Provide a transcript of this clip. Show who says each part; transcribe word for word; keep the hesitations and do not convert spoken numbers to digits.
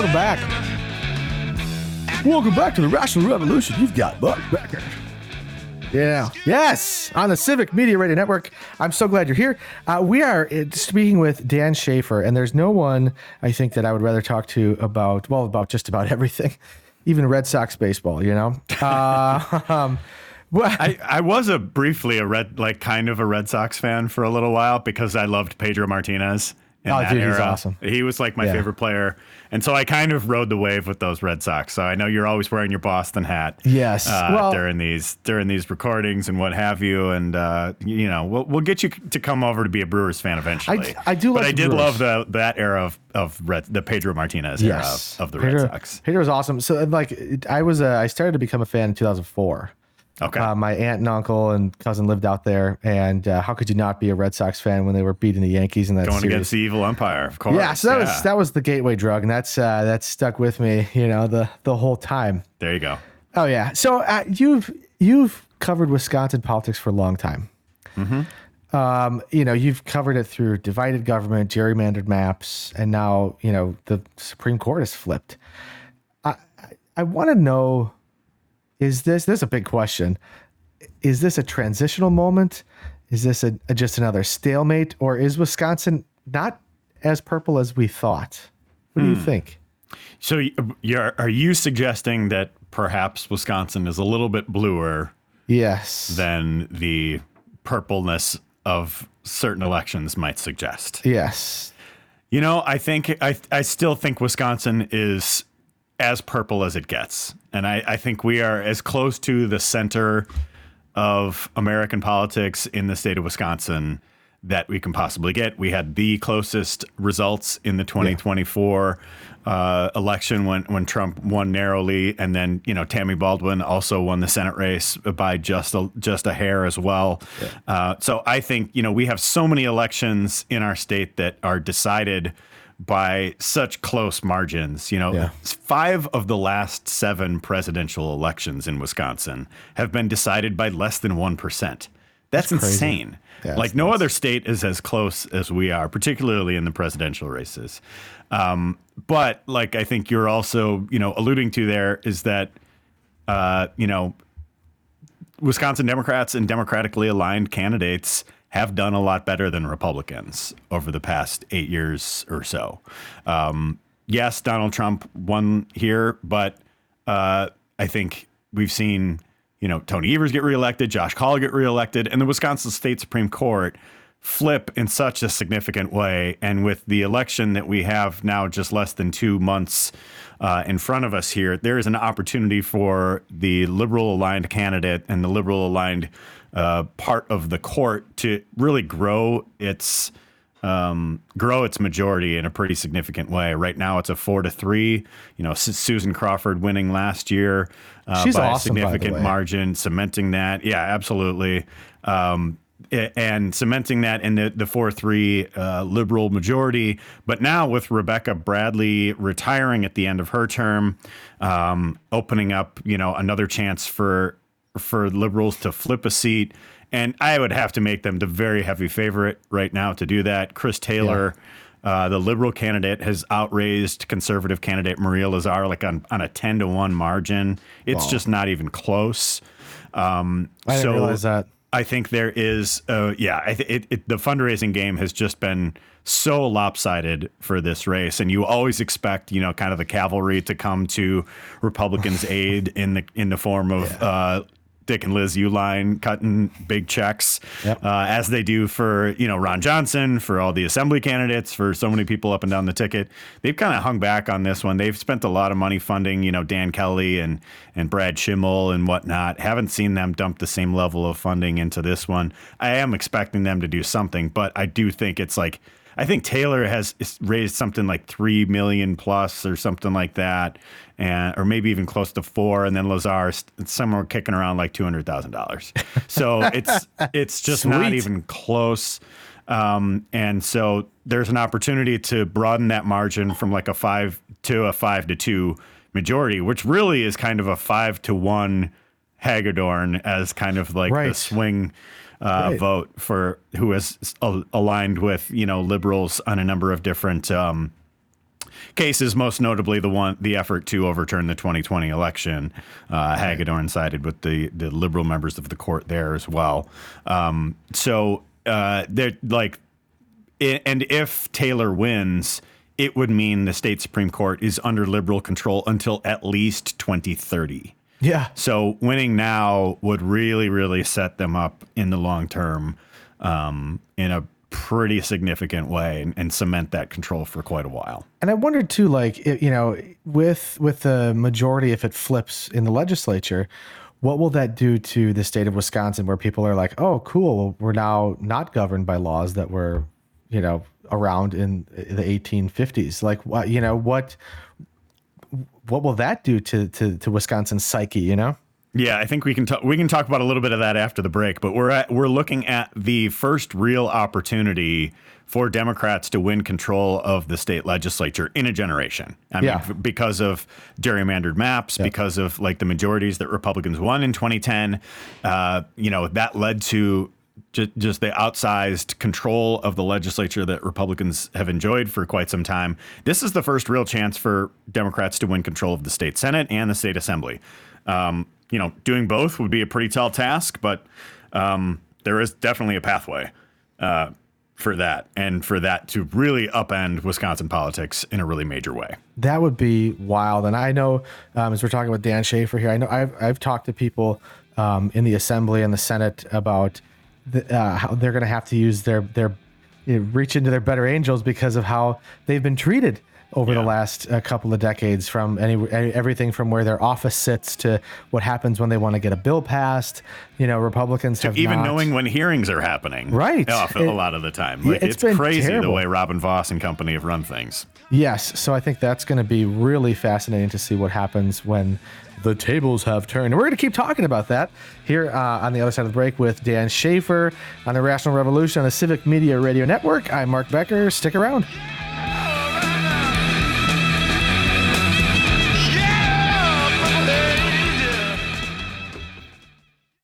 Speaker 1: welcome back. Welcome back to the Rational Revolution. You've got Buck Becker. Yeah. Yes. On the Civic Media Radio Network. I'm so glad you're here. Uh, we are uh, speaking with Dan Schaefer, and there's no one I think that I would rather talk to about, well, about just about everything, even Red Sox baseball, you know? Uh, um, well,
Speaker 2: I, I was a briefly a red, like kind of a Red Sox fan for a little while because I loved Pedro Martinez. In
Speaker 1: oh,
Speaker 2: that
Speaker 1: dude,
Speaker 2: era.
Speaker 1: he's awesome.
Speaker 2: He was like my
Speaker 1: yeah.
Speaker 2: favorite player. And so I kind of rode the wave with those Red Sox. So I know you're always wearing your Boston hat.
Speaker 1: Yes.
Speaker 2: Uh,
Speaker 1: well,
Speaker 2: during these during these recordings and what have you. And, uh, you know, we'll we'll get you to come over to be a Brewers fan eventually.
Speaker 1: I, I do like
Speaker 2: But I did
Speaker 1: Brewers.
Speaker 2: love the that era of, of Red, the Pedro Martinez
Speaker 1: yes.
Speaker 2: era of, of the
Speaker 1: Pedro,
Speaker 2: Red Sox.
Speaker 1: Pedro was awesome. So, like, I was uh, I started to become a fan in two thousand four.
Speaker 2: Okay.
Speaker 1: Uh, my aunt and uncle and cousin lived out there, and uh, how could you not be a Red Sox fan when they were beating the Yankees in that
Speaker 2: Going
Speaker 1: series?
Speaker 2: against the evil umpire, of course.
Speaker 1: Yeah, so that
Speaker 2: yeah.
Speaker 1: was that was the gateway drug, and that's uh, that's stuck with me, you know, the the whole time.
Speaker 2: There you go.
Speaker 1: Oh yeah, so uh, you've you've covered Wisconsin politics for a long time. Mm-hmm. Um, you know, you've covered it through divided government, gerrymandered maps, and now you know the Supreme Court has flipped. I I, I want to know. Is this this is a big question? Is this a transitional moment? Is this a, a just another stalemate, or is Wisconsin not as purple as we thought? What do you think?
Speaker 2: So, you're are you suggesting that perhaps Wisconsin is a little bit bluer?
Speaker 1: Yes.
Speaker 2: Than the purpleness of certain elections might suggest?
Speaker 1: Yes.
Speaker 2: You know, I think I I still think Wisconsin is as purple as it gets. And I, I think we are as close to the center of American politics in the state of Wisconsin that we can possibly get. We had the closest results in the twenty twenty-four yeah. uh, election when, when Trump won narrowly. And then, you know, Tammy Baldwin also won the Senate race by just a, just a hair as well. Yeah. Uh, so I think, you know, we have so many elections in our state that are decided by such close margins. You know, yeah. five of the last seven presidential elections in Wisconsin have been decided by less than one percent. That's, That's insane. Yeah, like no nuts. Other state is as close as we are, particularly in the presidential races. Um, but like I think you're also, you know, alluding to there is that, uh, you know, Wisconsin Democrats and democratically aligned candidates have done a lot better than Republicans over the past eight years or so. Um, yes, Donald Trump won here, but uh, I think we've seen, you know, Tony Evers get reelected, Josh Kaul get reelected, and the Wisconsin State Supreme Court flip in such a significant way. And with the election that we have now just less than two months uh, in front of us here, there is an opportunity for the liberal aligned candidate and the liberal aligned Uh, part of the court to really grow its um, grow its majority in a pretty significant way. Right now, it's a four to three. You know, Su- Susan Crawford winning last year uh,
Speaker 1: She's
Speaker 2: by
Speaker 1: awesome,
Speaker 2: a significant
Speaker 1: by the way.
Speaker 2: margin, cementing that. Yeah, absolutely. Um, and cementing that in the, the four three uh, liberal majority. But now with Rebecca Bradley retiring at the end of her term, um, opening up, you know, another chance for for liberals to flip a seat. And I would have to make them the very heavy favorite right now to do that. Chris Taylor, yeah. uh, the liberal candidate, has outraised conservative candidate Maria Lazar like on, on a ten to one margin. It's wow. just not even close. Um,
Speaker 1: I didn't
Speaker 2: so
Speaker 1: realize that.
Speaker 2: I think there is, uh, yeah, I th- it, it, the fundraising game has just been so lopsided for this race. And you always expect, you know, kind of the cavalry to come to Republicans' aid in the in the form of yeah. uh, Dick and Liz Uline cutting big checks, yep. uh, as they do for, you know, Ron Johnson, for all the assembly candidates, for so many people up and down the ticket. They've kind of hung back on this one. They've spent a lot of money funding, you know, Dan Kelly and and Brad Schimmel and whatnot. Haven't seen them dump the same level of funding into this one. I am expecting them to do something, but I do think it's like, I think Taylor has raised something like three million plus or something like that, and or maybe even close to four. And then Lazar is somewhere kicking around like two hundred thousand dollars. So it's it's just
Speaker 1: Sweet.
Speaker 2: Not even close. Um, and so there's an opportunity to broaden that margin from like a five to a five to two majority, which really is kind of a five to one Hagedorn as kind of like
Speaker 1: right.
Speaker 2: the swing. Uh, right. vote for who is al- aligned with, you know, liberals on a number of different um, cases, most notably the one, the effort to overturn the twenty twenty election. Uh, Hagedorn sided with the the liberal members of the court there as well. Um, so uh, they're like, and if Taylor wins, it would mean the state Supreme Court is under liberal control until at least twenty thirty.
Speaker 1: Yeah.
Speaker 2: So winning now would really, really set them up in the long term um, in a pretty significant way and, and cement that control for quite a while.
Speaker 1: And I wondered too, like, it, you know, with with the majority, if it flips in the legislature, what will that do to the state of Wisconsin, where people are like, oh, cool, we're now not governed by laws that were, you know, around in the eighteen fifties. Like, what, you know, what what will that do to to, to Wisconsin's psyche, you know?
Speaker 2: Yeah, I think we can talk. We can talk about a little bit of that after the break. But we're at, we're looking at the first real opportunity for Democrats to win control of the state legislature in a generation. I mean,
Speaker 1: Yeah.
Speaker 2: f- because of gerrymandered maps,
Speaker 1: Yeah.
Speaker 2: because of like the majorities that Republicans won in twenty ten. Uh, you know, that led to ju- just the outsized control of the legislature that Republicans have enjoyed for quite some time. This is the first real chance for Democrats to win control of the state Senate and the state Assembly. Um, you know, doing both would be a pretty tall task, but um, there is definitely a pathway uh, for that, and for that to really upend Wisconsin politics in a really major way.
Speaker 1: That would be wild. And I know, um, as we're talking with Dan Schaefer here, I know I've I've talked to people um, in the Assembly and the Senate about the, uh, how they're going to have to use their their you know, reach into their better angels because of how they've been treated over
Speaker 2: Yeah.
Speaker 1: the last uh, couple of decades, from any everything from where their office sits to what happens when they want to get a bill passed. You know, Republicans have
Speaker 2: Even
Speaker 1: not,
Speaker 2: knowing when hearings are happening,
Speaker 1: Right.
Speaker 2: off
Speaker 1: It-
Speaker 2: a lot of the time.
Speaker 1: yeah,
Speaker 2: Like,
Speaker 1: it's
Speaker 2: it's
Speaker 1: been
Speaker 2: crazy
Speaker 1: terrible.
Speaker 2: the way Robin Voss and company have run things.
Speaker 1: Yes, so I think that's going to be really fascinating to see what happens when the tables have turned. And we're going to keep talking about that here uh, on the other side of the break with Dan Schaefer on the Rational Revolution on the Civic Media Radio Network. I'm Mark Becker. Stick around.